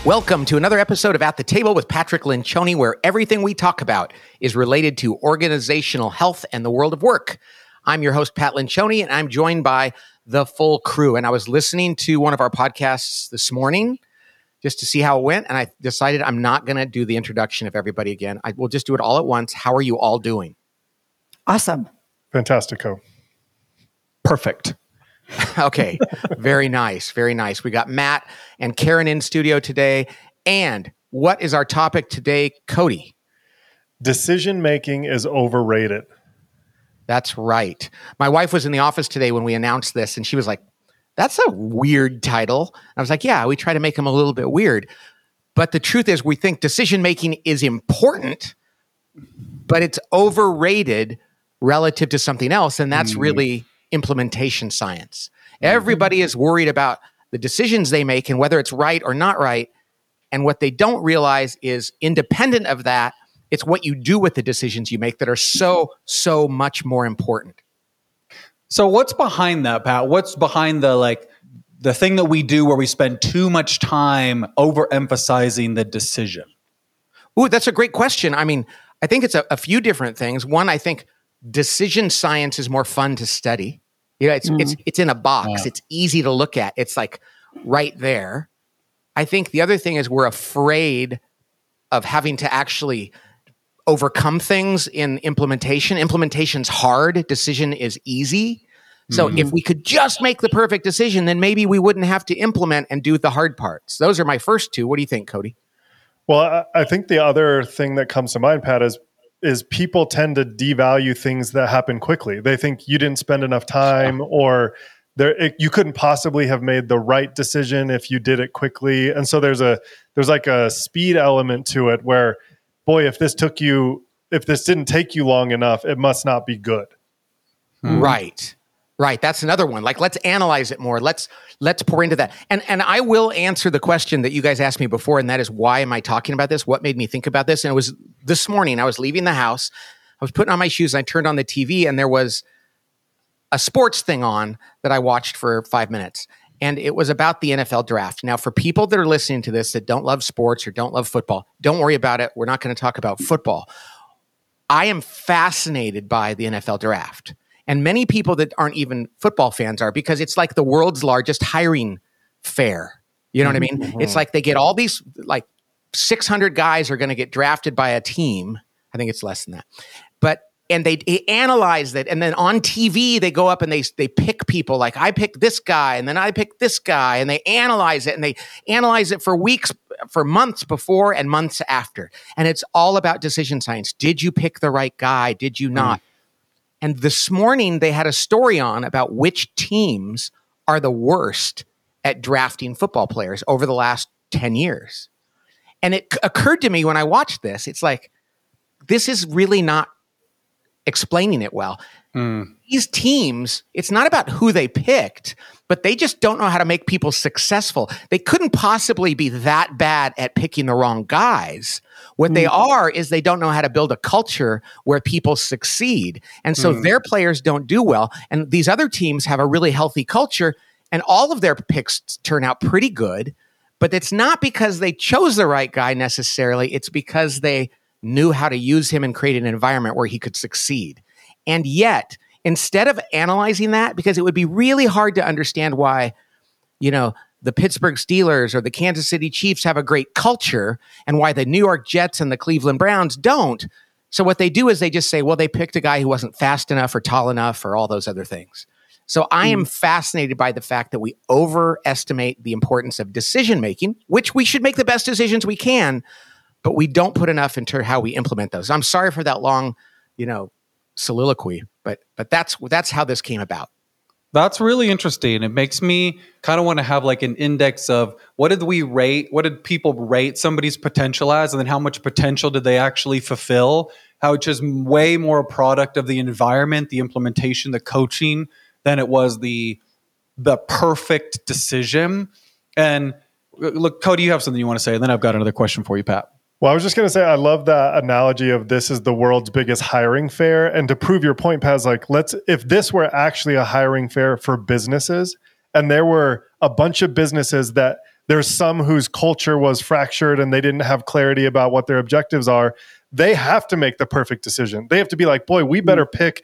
Welcome to another episode of At the Table with Patrick Lencioni, where everything we talk about is related to organizational health and the world of work. I'm your host, Pat Lencioni, and I'm joined by the full crew. And I was listening to one of our podcasts this morning just to see how it went, and I decided I'm not going to do the introduction of everybody again. I will just do it all at once. How are you all doing? Awesome. Fantastico. Perfect. Okay. Very nice. Very nice. We got Matt and Karen in studio today. And what is our topic today, Cody? Decision-making is overrated. That's right. My wife was in the office today when we announced this, and she was like, that's a weird title. I was like, yeah, we try to make them a little bit weird. But the truth is, we think decision-making is important, but it's overrated relative to something else. And that's really implementation science. Everybody is worried about the decisions they make and whether it's right or not right. And what they don't realize is, independent of that, it's what you do with the decisions you make that are so much more important. So what's behind that, Pat? What's behind the thing that we do where we spend too much time overemphasizing the decision? Ooh, that's a great question. I mean, I think it's a few different things. One, I think decision science is more fun to study. You know, it's in a box. It's easy to look at. It's like right there. I think the other thing is we're afraid of having to actually overcome things in implementation. Implementation's hard. Decision is easy. So if we could just make the perfect decision, then maybe we wouldn't have to implement and do the hard parts. Those are my first two. What do you think, Cody? Well, I think the other thing that comes to mind, Pat, is people tend to devalue things that happen quickly. They think you didn't spend enough time, or you couldn't possibly have made the right decision if you did it quickly. And so there's like a speed element to it where, boy, if this didn't take you long enough, it must not be good. Right. That's another one. Like, let's analyze it more. Let's pour into that. And I will answer the question that you guys asked me before, and that is, why am I talking about this? What made me think about this? And it was this morning. I was leaving the house. I was putting on my shoes, and I turned on the TV, and there was a sports thing on that I watched for 5 minutes. And it was about the NFL draft. Now, for people that are listening to this that don't love sports or don't love football, don't worry about it. We're not going to talk about football. I am fascinated by the NFL draft. And many people that aren't even football fans are, because it's like the world's largest hiring fair. You know what I mean? Mm-hmm. It's like they get all these, like 600 guys are going to get drafted by a team. I think it's less than that. And they analyze that. And then on TV, they go up and they pick people, like, I picked this guy, and then I picked this guy, and they analyze it, and they analyze it for weeks, for months before and months after. And it's all about decision science. Did you pick the right guy? Did you not? And this morning, they had a story on about which teams are the worst at drafting football players over the last 10 years. And it occurred to me when I watched this, it's like, this is really not explaining it well. These teams, it's not about who they picked, but they just don't know how to make people successful. They couldn't possibly be that bad at picking the wrong guys. What they are is they don't know how to build a culture where people succeed. And so their players don't do well. And these other teams have a really healthy culture, and all of their picks turn out pretty good. But it's not because they chose the right guy necessarily. It's because they knew how to use him and create an environment where he could succeed. And yet, instead of analyzing that, because it would be really hard to understand why, the Pittsburgh Steelers or the Kansas City Chiefs have a great culture and why the New York Jets and the Cleveland Browns don't. So what they do is they just say, well, they picked a guy who wasn't fast enough or tall enough or all those other things. So I am fascinated by the fact that we overestimate the importance of decision-making, which we should make the best decisions we can, but we don't put enough into how we implement those. I'm sorry for that long, soliloquy, but that's how this came about. That's really interesting. It makes me kind of want to have like an index of what did people rate somebody's potential as, and then how much potential did they actually fulfill? How it's just way more a product of the environment, the implementation, the coaching, than it was the perfect decision. And look, Cody, you have something you want to say, and then I've got another question for you, Pat. Well, I was just going to say, I love that analogy of this is the world's biggest hiring fair. And to prove your point, Pat, like, if this were actually a hiring fair for businesses, and there were a bunch of businesses that there's some whose culture was fractured and they didn't have clarity about what their objectives are. They have to make the perfect decision. They have to be like, boy, we better pick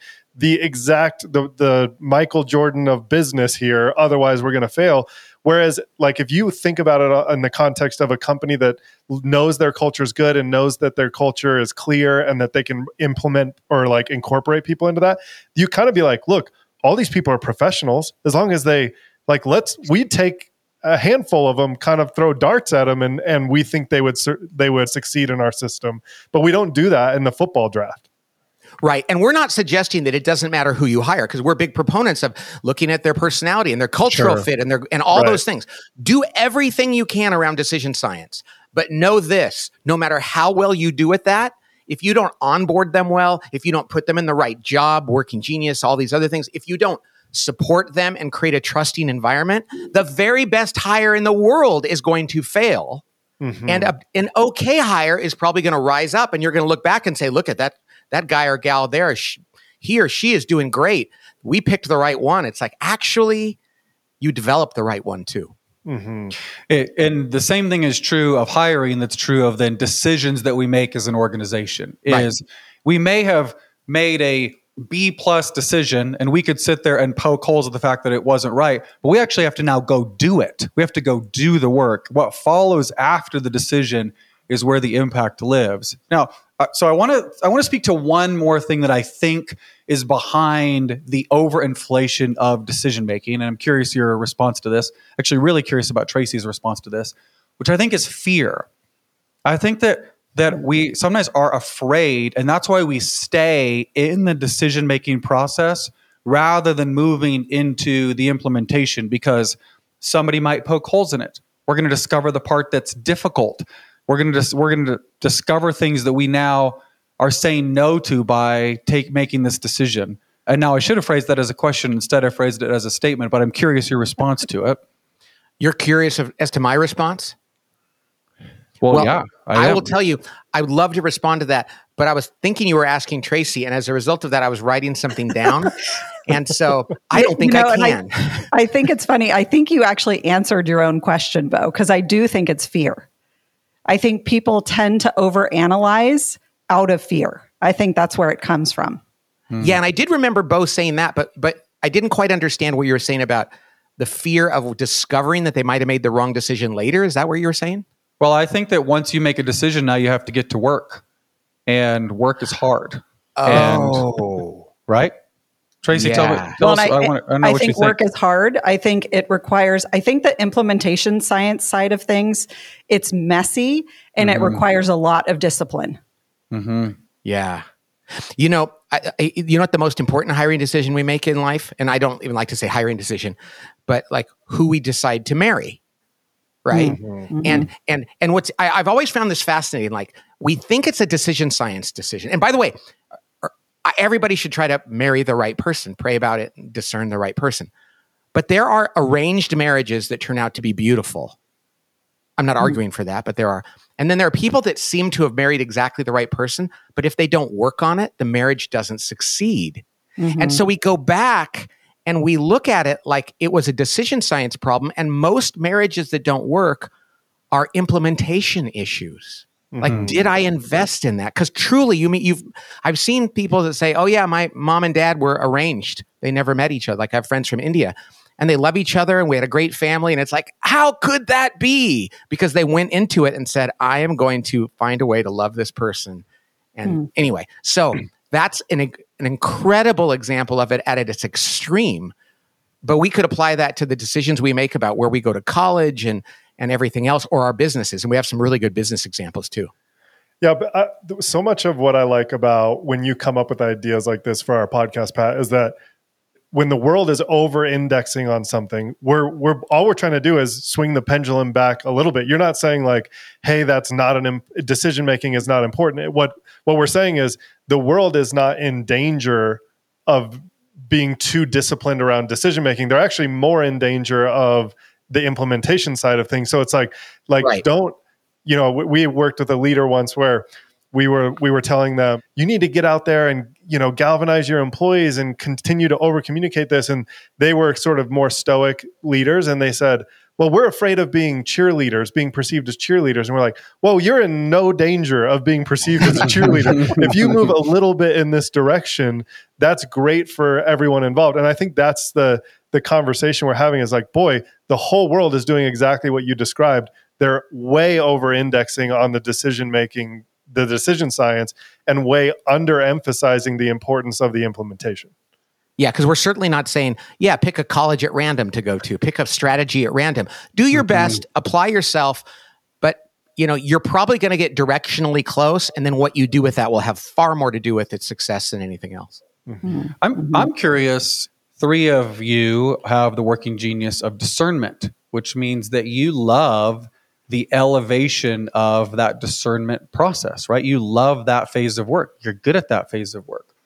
the Michael Jordan of business here. Otherwise we're going to fail. Whereas like, if you think about it in the context of a company that knows their culture is good and knows that their culture is clear and that they can implement or like incorporate people into that, you kind of be like, look, all these people are professionals. As long as they like, we take a handful of them, kind of throw darts at them, and we think they would succeed in our system. But we don't do that in the football draft. Right. And we're not suggesting that it doesn't matter who you hire, because we're big proponents of looking at their personality and their cultural fit and all those things. Do everything you can around decision science. But know this, no matter how well you do at that, if you don't onboard them well, if you don't put them in the right job, Working Genius, all these other things, if you don't support them and create a trusting environment, the very best hire in the world is going to fail. Mm-hmm. And an okay hire is probably going to rise up, and you're going to look back and say, look at that guy or gal there, he or she is doing great. We picked the right one. It's like, actually, you developed the right one too. Mm-hmm. And the same thing is true of hiring. That's true of then decisions that we make as an organization. Is we may have made a B+ decision, and we could sit there and poke holes at the fact that it wasn't right, but we actually have to now go do it. We have to go do the work. What follows after the decision is where the impact lives. Now, so I want to speak to one more thing that I think is behind the overinflation of decision making, and I'm curious your response to this. Actually, really curious about Tracy's response to this, which I think is fear. I think that we sometimes are afraid, and that's why we stay in the decision making process rather than moving into the implementation, because somebody might poke holes in it. We're going to discover the part that's difficult. We're going to discover things that we now are saying no to by making this decision. And now I should have phrased that as a question. Instead, I phrased it as a statement, but I'm curious your response to it. You're curious as to my response? Well, yeah. I will tell you, I would love to respond to that, but I was thinking you were asking Tracy, and as a result of that, I was writing something down. And so I don't think I can. I think it's funny. I think you actually answered your own question, Bo, because I do think it's fear. I think people tend to overanalyze out of fear. I think that's where it comes from. Yeah, and I did remember Bo saying that, but I didn't quite understand what you were saying about the fear of discovering that they might have made the wrong decision later. Is that what you were saying? Well, I think that once you make a decision, now you have to get to work, and work is hard. Right? Tracy, tell us. I think work is hard. I think it requires, I think the implementation science side of things, it's messy and it requires a lot of discipline. Mm-hmm. Yeah. You know what the most important hiring decision we make in life, and I don't even like to say hiring decision, but like who we decide to marry. Right. Mm-hmm. And what's, I've always found this fascinating. Like, we think it's a decision science decision. And by the way, everybody should try to marry the right person, pray about it, and discern the right person. But there are arranged marriages that turn out to be beautiful. I'm not arguing for that, but there are. And then there are people that seem to have married exactly the right person, but if they don't work on it, the marriage doesn't succeed. Mm-hmm. And so we go back and we look at it like it was a decision science problem. And most marriages that don't work are implementation issues. Like, did I invest in that? Because truly, I've seen people that say, oh yeah, my mom and dad were arranged. They never met each other. Like, I have friends from India and they love each other and we had a great family. And it's like, how could that be? Because they went into it and said, I am going to find a way to love this person. And anyway, so that's an incredible example of it at its extreme. But we could apply that to the decisions we make about where we go to college and everything else, or our businesses. And we have some really good business examples too. Yeah, but so much of what I like about when you come up with ideas like this for our podcast, Pat, is that when the world is over-indexing on something, we're all we're trying to do is swing the pendulum back a little bit. You're not saying like, hey, that's not decision making is not important. What we're saying is the world is not in danger of being too disciplined around decision making. They're actually more in danger of the implementation side of things. So it's like right. Don't, we worked with a leader once where we were telling them, you need to get out there and, galvanize your employees and continue to over communicate this. And they were sort of more stoic leaders. And they said, well, we're afraid of being cheerleaders, being perceived as cheerleaders. And we're like, well, you're in no danger of being perceived as a cheerleader. If you move a little bit in this direction, that's great for everyone involved. And I think that's the conversation we're having is like, boy, the whole world is doing exactly what you described. They're way over indexing on the decision making, the decision science, and way under emphasizing the importance of the implementation. Yeah, because we're certainly not saying, yeah, pick a college at random to go to, pick a strategy at random. Do your best, apply yourself, but you're probably going to get directionally close, and then what you do with that will have far more to do with its success than anything else. I'm curious. 3 of you have the working genius of discernment, which means that you love the elevation of that discernment process, right? You love that phase of work. You're good at that phase of work.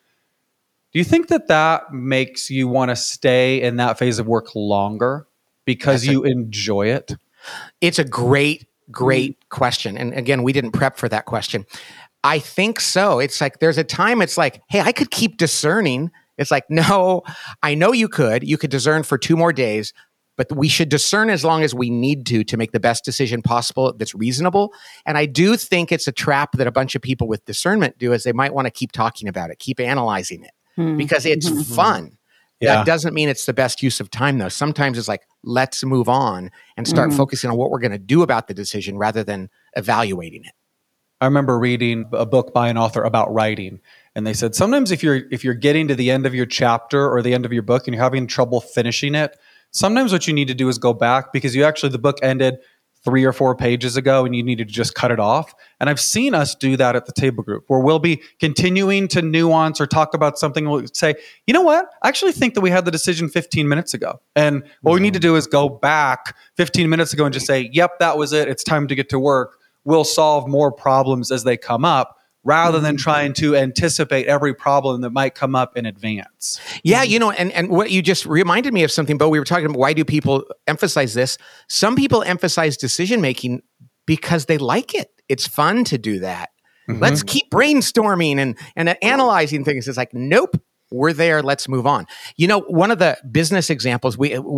Do you think that makes you want to stay in that phase of work longer because you enjoy it? It's a great question. And again, we didn't prep for that question. I think so. It's like there's a time it's like, hey, I could keep discerning. It's like, no, I know you could. You could discern for 2 more days, but we should discern as long as we need to make the best decision possible that's reasonable. And I do think it's a trap that a bunch of people with discernment do is they might want to keep talking about it, keep analyzing it. Because it's fun. Yeah. That doesn't mean it's the best use of time, though. Sometimes it's like, let's move on and start focusing on what we're going to do about the decision rather than evaluating it. I remember reading a book by an author about writing, and they said sometimes if you're getting to the end of your chapter or the end of your book and you're having trouble finishing it, sometimes what you need to do is go back because the book ended 3 or 4 pages ago and you needed to just cut it off. And I've seen us do that at the table group where we'll be continuing to nuance or talk about something. We'll say, you know what? I actually think that we had the decision 15 minutes ago. And what we need to do is go back 15 minutes ago and just say, yep, that was it. It's time to get to work. We'll solve more problems as they come up rather than trying to anticipate every problem that might come up in advance. Yeah, and what you just reminded me of something, Bo, we were talking about why do people emphasize this? Some people emphasize decision-making because they like it. It's fun to do that. Let's keep brainstorming and analyzing things. It's like, nope, we're there. Let's move on. One of the business examples,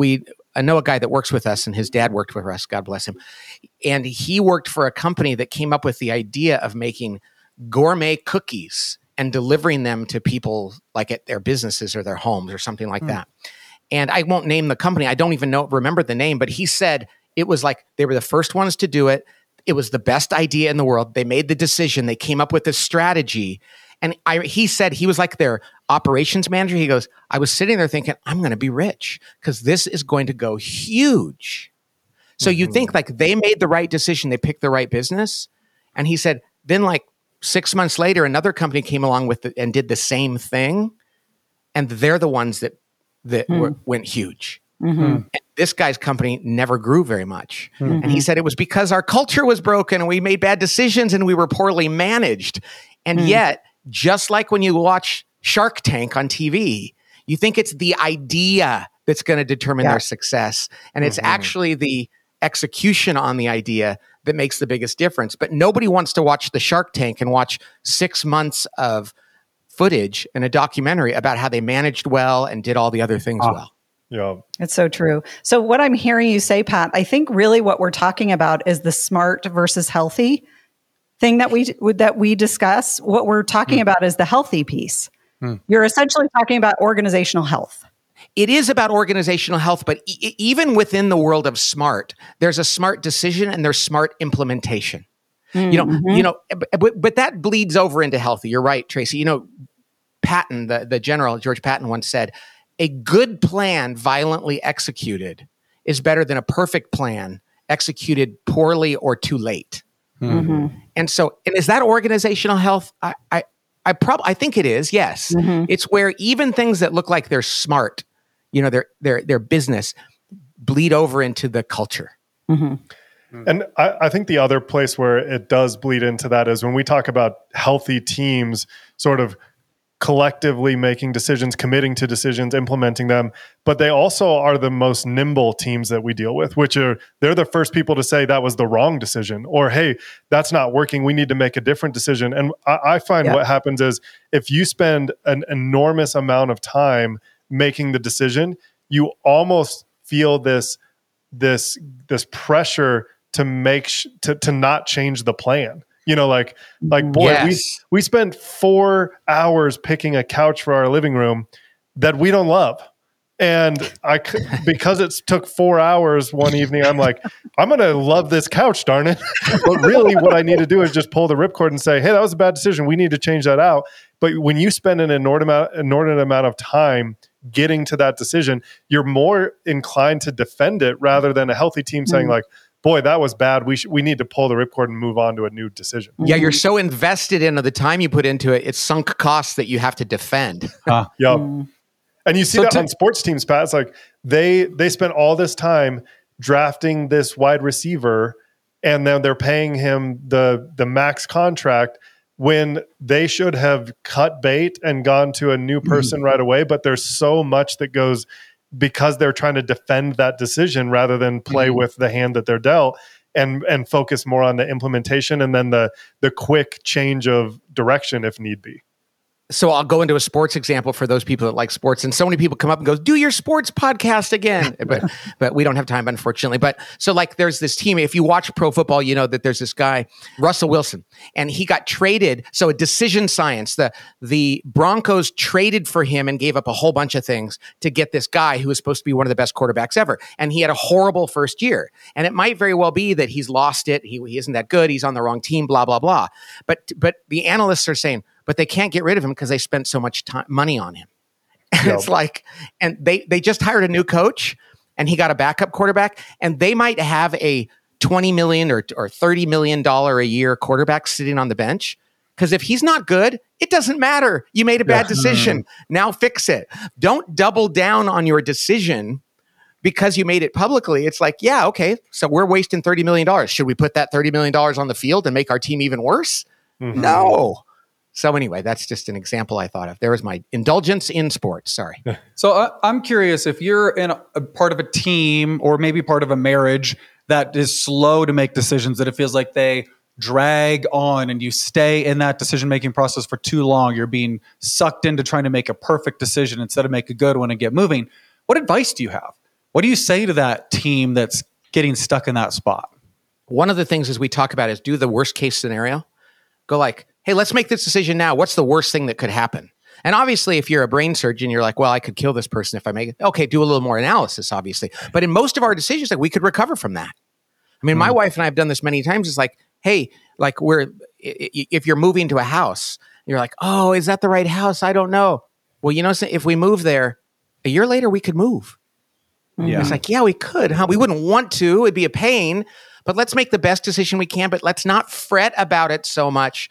I know a guy that works with us and his dad worked with us, God bless him. And he worked for a company that came up with the idea of making gourmet cookies and delivering them to people like at their businesses or their homes or something like that. And I won't name the company. I don't even remember the name, but he said it was like they were the first ones to do it. It was the best idea in the world. They made the decision. They came up with this strategy. And he said he was like their operations manager. He goes, I was sitting there thinking, I'm going to be rich because this is going to go huge. So you think like they made the right decision. They picked the right business. And he said, then like 6 months later, another company came along with it and did the same thing. And they're the ones that went huge. And this guy's company never grew very much. And he said it was because our culture was broken and we made bad decisions and we were poorly managed. And yet, just like when you watch Shark Tank on TV, you think it's the idea that's going to determine their success. And it's actually the execution on the idea that makes the biggest difference. But nobody wants to watch the Shark Tank and watch 6 months of footage in a documentary about how they managed well and did all the other things well. Yeah. It's so true. So what I'm hearing you say, Pat, I think really what we're talking about is the smart versus healthy thing that we discuss. What we're talking about is the healthy piece. You're essentially talking about organizational health. It is about organizational health, but even within the world of smart, there's a smart decision and there's smart implementation. But that bleeds over into healthy. You're right, Tracy. Patton, the general, George Patton once said, a good plan violently executed is better than a perfect plan executed poorly or too late. And so, is that organizational health? I think it is. Yes, it's where even things that look like they're smart, their business, bleed over into the culture. And I think the other place where it does bleed into that is when we talk about healthy teams, sort of collectively making decisions, committing to decisions, implementing them, but they also are the most nimble teams that we deal with, they're the first people to say that was the wrong decision, or, hey, that's not working, we need to make a different decision. And I find what happens is if you spend an enormous amount of time making the decision, you almost feel this this pressure to to not change the plan. You know, like boy, Yes. we spent 4 hours picking a couch for our living room that we don't love. And because it took 4 hours one evening, I'm like, I'm going to love this couch, darn it. But really what I need to do is just pull the ripcord and say, hey, that was a bad decision. We need to change that out. But when you spend an inordinate amount of time getting to that decision, you're more inclined to defend it rather than a healthy team saying like, boy, that was bad. We need to pull the ripcord and move on to a new decision. Yeah, you're so invested in the time you put into it. It's sunk costs that you have to defend. Yep. And you see that on sports teams, Pat. It's like they spent all this time drafting this wide receiver, and then they're paying him the max contract when they should have cut bait and gone to a new person right away. But there's so much that goes because they're trying to defend that decision rather than play with the hand that they're dealt and focus more on the implementation and then the quick change of direction if need be. So I'll go into a sports example for those people that like sports. And so many people come up and go, do your sports podcast again. But we don't have time, unfortunately. But so like there's this team. If you watch pro football, you know that there's this guy, Russell Wilson, and he got traded. So a decision science, the Broncos traded for him and gave up a whole bunch of things to get this guy who was supposed to be one of the best quarterbacks ever. And he had a horrible first year. And it might very well be that he's lost it. He isn't that good. He's on the wrong team, blah, blah, blah. But the analysts are saying, but they can't get rid of him because they spent so much money on him. And it's like, and they just hired a new coach and he got a backup quarterback and they might have a $20 million or $30 million a year quarterback sitting on the bench. Because if he's not good, it doesn't matter. You made a bad decision. Now fix it. Don't double down on your decision because you made it publicly. It's like, yeah, okay, so we're wasting $30 million. Should we put that $30 million on the field and make our team even worse? No. So anyway, that's just an example I thought of. There was my indulgence in sports. Sorry. So I'm curious if you're in a part of a team or maybe part of a marriage that is slow to make decisions, that it feels like they drag on and you stay in that decision-making process for too long. You're being sucked into trying to make a perfect decision instead of make a good one and get moving. What advice do you have? What do you say to that team that's getting stuck in that spot? One of the things as we talk about is do the worst case scenario. Go like, hey, let's make this decision now. What's the worst thing that could happen? And obviously, if you're a brain surgeon, you're like, well, I could kill this person if I make it. Okay, do a little more analysis, obviously. But in most of our decisions, like we could recover from that. I mean, my wife and I have done this many times. It's like, hey, like if you're moving to a house, you're like, oh, is that the right house? I don't know. Well, you know, if we move there, a year later, we could move. Yeah. It's like, yeah, we could. Huh? We wouldn't want to. It'd be a pain. But let's make the best decision we can. But let's not fret about it so much.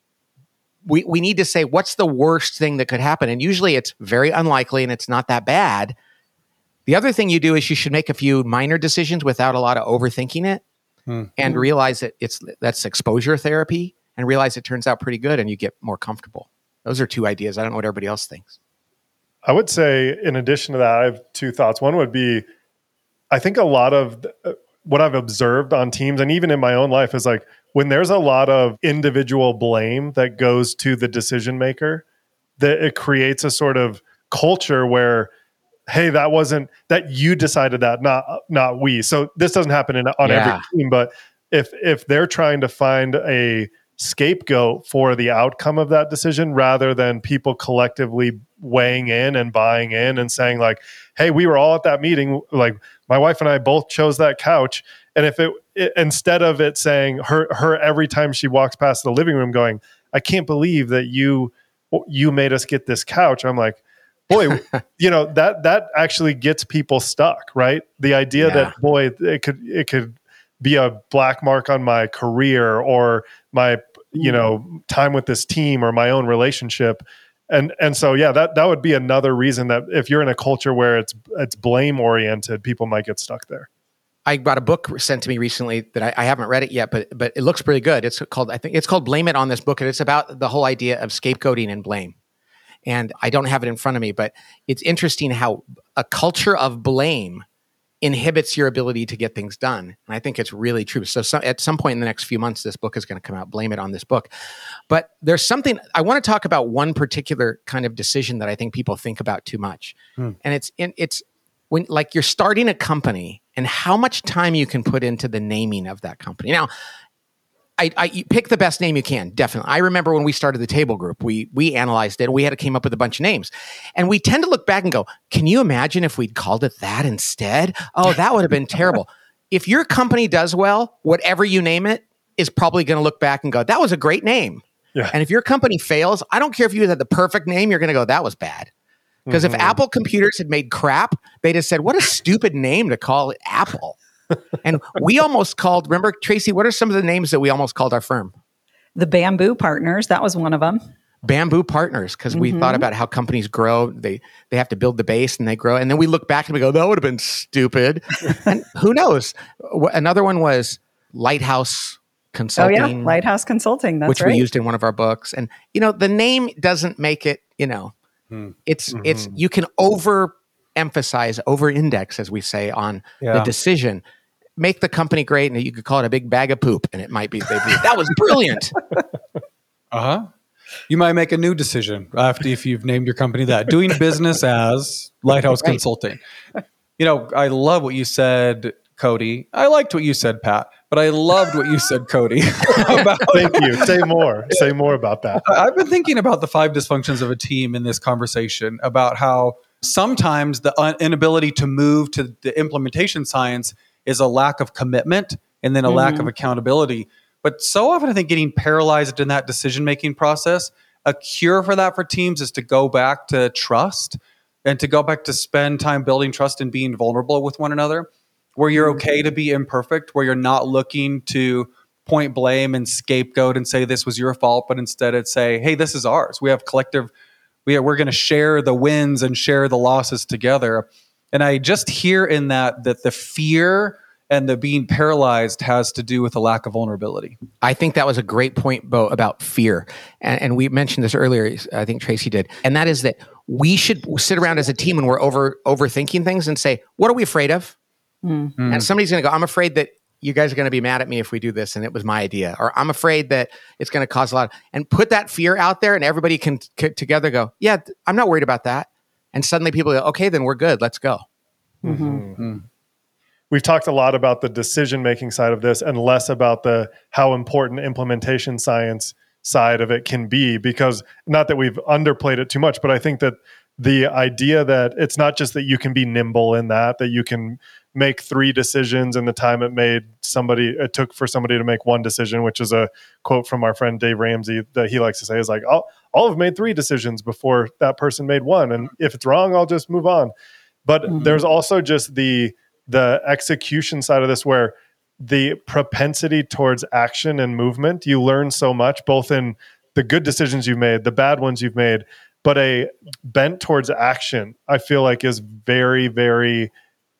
We need to say, what's the worst thing that could happen? And usually it's very unlikely and it's not that bad. The other thing you do is you should make a few minor decisions without a lot of overthinking it and realize that that's exposure therapy and realize it turns out pretty good and you get more comfortable. Those are two ideas. I don't know what everybody else thinks. I would say in addition to that, I have two thoughts. One would be, I think a lot of what I've observed on teams and even in my own life is like, when there's a lot of individual blame that goes to the decision maker, that it creates a sort of culture where, hey, that you decided that, not we. So this doesn't happen on every team, but if they're trying to find a scapegoat for the outcome of that decision rather than people collectively weighing in and buying in and saying like, hey, we were all at that meeting, like my wife and I both chose that couch. And if it instead of it saying her every time she walks past the living room going, I can't believe that you made us get this couch. I'm like, boy, you know, that actually gets people stuck, right? The idea that, boy, it could be a black mark on my career or my, you know, time with this team or my own relationship. And so, yeah, that would be another reason that if you're in a culture where it's blame oriented, people might get stuck there. I got a book sent to me recently that I haven't read it yet, but it looks pretty good. It's called Blame It on this book. And it's about the whole idea of scapegoating and blame. And I don't have it in front of me, but it's interesting how a culture of blame inhibits your ability to get things done. And I think it's really true. So at some point in the next few months, this book is going to come out, Blame It on this book. But there's something, I want to talk about one particular kind of decision that I think people think about too much. And it's when like you're starting a company and how much time you can put into the naming of that company. Now, you pick the best name you can, definitely. I remember when we started the Table Group, we analyzed it and we had to came up with a bunch of names. And we tend to look back and go, can you imagine if we'd called it that instead? Oh, that would have been terrible. If your company does well, whatever you name it is probably going to look back and go, that was a great name. Yeah. And if your company fails, I don't care if you had the perfect name, you're going to go, that was bad. Because if Apple Computers had made crap, they'd have said, what a stupid name to call it Apple. And we almost called, remember, Tracy, what are some of the names that we almost called our firm? The Bamboo Partners, that was one of them. Bamboo Partners, because we thought about how companies grow. They have to build the base and they grow. And then we look back and we go, that would have been stupid. And who knows? Another one was Lighthouse Consulting. Oh, yeah, Lighthouse Consulting, that's which right. we used in one of our books. And, the name doesn't make it, it's you can overemphasize, over-index, as we say, on the decision. Make the company great, and you could call it a big bag of poop, and it might be that was brilliant. You might make a new decision if you've named your company that. Doing business as Lighthouse Consulting. I love what you said, Cody. I liked what you said, Pat, but I loved what you said, Cody. Thank you. Say more. Say more about that. I've been thinking about the 5 dysfunctions of a team in this conversation, about how sometimes the inability to move to the implementation science is a lack of commitment and then a lack of accountability. But so often I think getting paralyzed in that decision-making process, a cure for that for teams is to go back to trust and to go back to spend time building trust and being vulnerable with one another, where you're okay to be imperfect, where you're not looking to point blame and scapegoat and say this was your fault, but instead it's say, hey, this is ours. We have collective, we're going to share the wins and share the losses together. And I just hear in that the fear and the being paralyzed has to do with a lack of vulnerability. I think that was a great point, Bo, about fear. And we mentioned this earlier, I think Tracy did. And that is that we should sit around as a team when we're overthinking things and say, what are we afraid of? And somebody's going to go, I'm afraid that you guys are going to be mad at me if we do this and it was my idea. Or I'm afraid that it's going to cause a lot. And put that fear out there and everybody can together go, yeah, I'm not worried about that. And suddenly people go, okay, then we're good. Let's go. We've talked a lot about the decision-making side of this and less about the how important implementation science side of it can be, because not that we've underplayed it too much, but I think that the idea that it's not just that you can be nimble in that you can make 3 decisions in the time it took for somebody to make 1 decision, which is a quote from our friend Dave Ramsey that he likes to say is like, I'll have made 3 decisions before that person made 1. And if it's wrong, I'll just move on. But there's also just the execution side of this, where the propensity towards action and movement, you learn so much, both in the good decisions you've made, the bad ones you've made, but a bent towards action, I feel like is very, very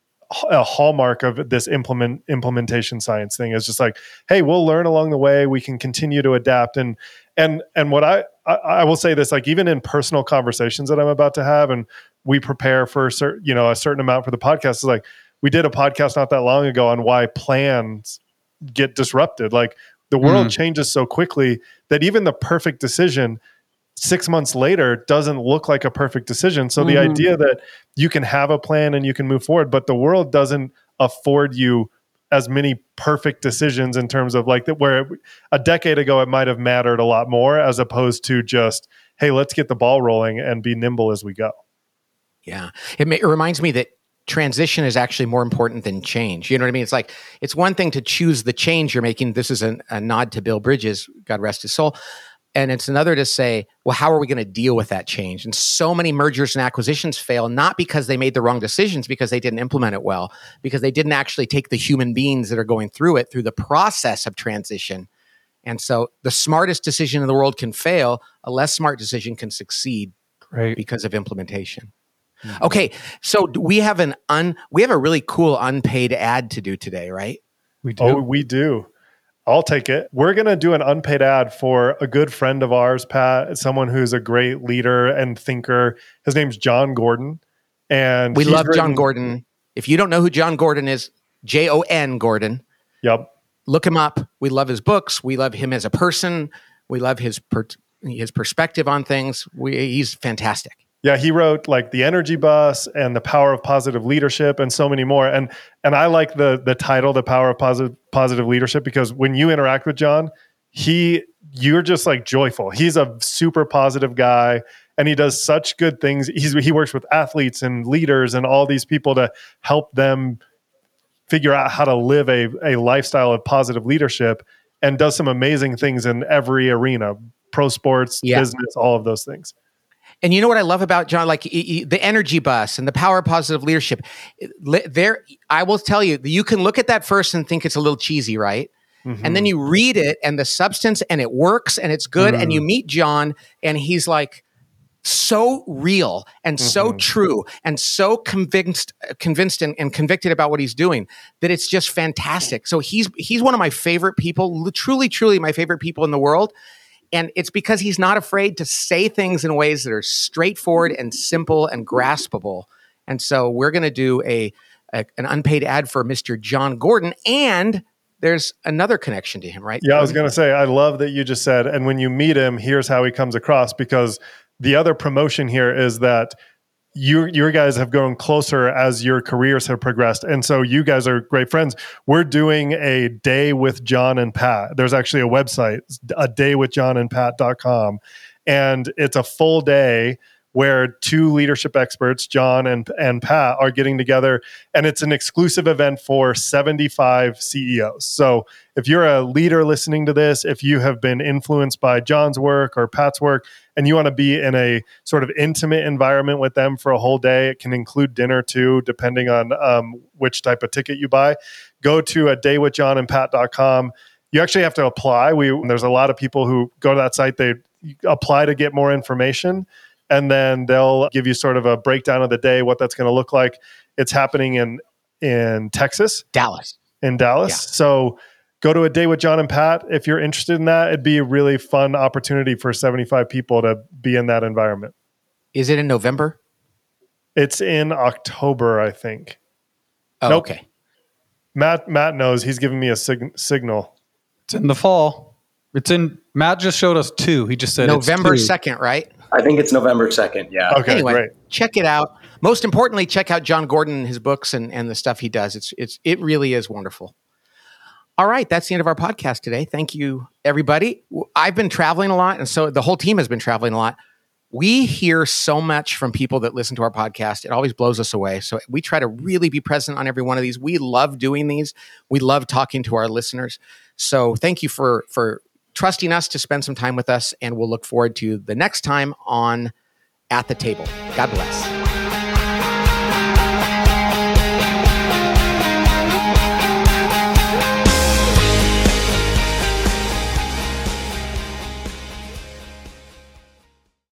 a hallmark of this implementation science thing. Is just like, hey, we'll learn along the way. We can continue to adapt. And what I will say this, like even in personal conversations that I'm about to have, and we prepare for a certain amount for the podcast, is like, we did a podcast not that long ago on why plans get disrupted. Like the world changes so quickly that even the perfect decision 6 months later doesn't look like a perfect decision. So the idea that you can have a plan and you can move forward, but the world doesn't afford you as many perfect decisions in terms of like that, where a decade ago it might have mattered a lot more, as opposed to just, hey, let's get the ball rolling and be nimble as we go. Yeah. It reminds me that transition is actually more important than change. You know what I mean? It's like, it's one thing to choose the change you're making. This is a nod to Bill Bridges, God rest his soul. And it's another to say, well, how are we going to deal with that change? And so many mergers and acquisitions fail, not because they made the wrong decisions, because they didn't implement it well, because they didn't actually take the human beings that are going through it through the process of transition. And so the smartest decision in the world can fail. A less smart decision can succeed because of implementation. Okay, so we have a really cool unpaid ad to do today, right? We do. Oh, we do. I'll take it. We're going to do an unpaid ad for a good friend of ours, Pat, someone who's a great leader and thinker. His name's John Gordon. And we love John Gordon. If you don't know who John Gordon is, Jon Gordon. Yep. Look him up. We love his books. We love him as a person. We love his perspective on things. He's fantastic. Yeah, he wrote like The Energy Bus and The Power of Positive Leadership and so many more. And I like the title, The Power of Positive Leadership, because when you interact with John, you're just like joyful. He's a super positive guy and he does such good things. He works with athletes and leaders and all these people to help them figure out how to live a lifestyle of positive leadership, and does some amazing things in every arena, pro sports, business, all of those things. And you know what I love about John, like the Energy Bus and the Power of Positive Leadership. There, I will tell you, you can look at that first and think it's a little cheesy, right? Mm-hmm. And then you read it and the substance, and it works and it's good. And you meet John, and he's like so real and so true and so convinced and convicted about what he's doing that it's just fantastic. So he's one of my favorite people, truly my favorite people in the world. And it's because he's not afraid to say things in ways that are straightforward and simple and graspable. And so we're going to do an unpaid ad for Mr. John Gordon, and there's another connection to him, right? Yeah, I was going to say, I love that you just said, and when you meet him, here's how he comes across, because the other promotion here is that your guys have grown closer as your careers have progressed. And so you guys are great friends. We're doing a day with John and Pat. There's actually a website, adaywithjohnandpat.com. And it's a full day where two leadership experts, John and Pat, are getting together. And it's an exclusive event for 75 CEOs. So if you're a leader listening to this, if you have been influenced by John's work or Pat's work, and you want to be in a sort of intimate environment with them for a whole day, it can include dinner too, depending on which type of ticket you buy. Go to adaywithjohnandpat.com. You actually have to apply. There's a lot of people who go to that site. They apply to get more information, and then they'll give you sort of a breakdown of the day, what that's going to look like. It's happening in Texas. In Dallas. Yeah. So go to A Day with John and Pat. If you're interested in that, it'd be a really fun opportunity for 75 people to be in that environment. Is it in November? It's in October, I think. Oh, nope. Okay. Matt knows. He's giving me a signal. It's in the fall. Matt just showed us 2. He just said November it's 2nd, right? I think it's November 2nd. Yeah. Okay, anyway, great. Check it out. Most importantly, check out John Gordon and his books and the stuff he does. It really is wonderful. All right, that's the end of our podcast today. Thank you, everybody. I've been traveling a lot, and so the whole team has been traveling a lot. We hear so much from people that listen to our podcast. It always blows us away. So we try to really be present on every one of these. We love doing these. We love talking to our listeners. So thank you for trusting us to spend some time with us, and we'll look forward to the next time on At the Table. God bless.